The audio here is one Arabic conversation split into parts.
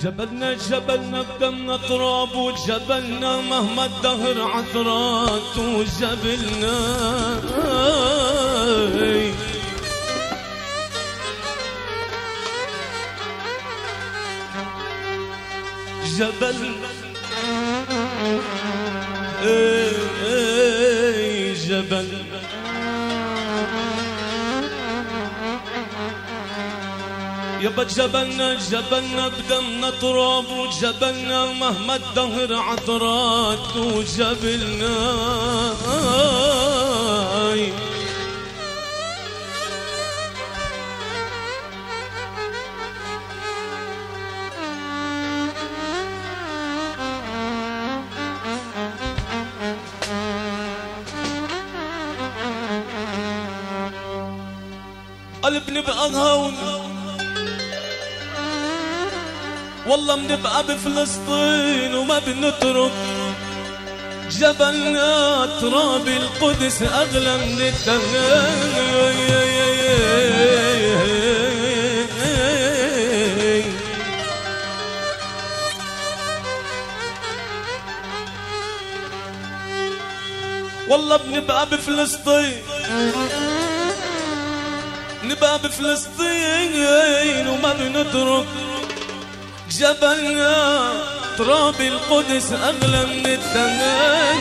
جبلنا جبلنا بدمنا تراب وجبلنا مهما الدهر عثرات وجبلنا جبلنا جبل يابا جبلنا جبلنا بدمنا تراب وجبلنا مهما الدهر عثرات وجبلنا قلب نبقى هون والله بنبقى بفلسطين وما بنترك جبلنا تراب القدس أغلى من التمام والله بنبقى بفلسطين نبقى بفلسطين وما بنترك جبلنا تراب القدس أغلى من الثمن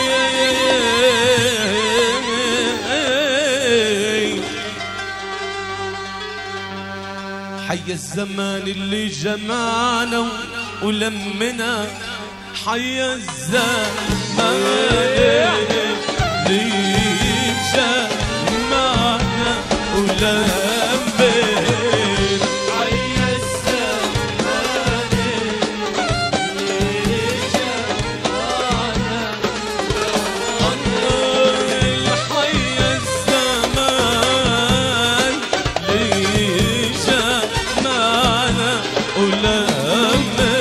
حي الزمان اللي جمعنا ولمنا حي الزمان اللي جمعنا ولمنا ولمنا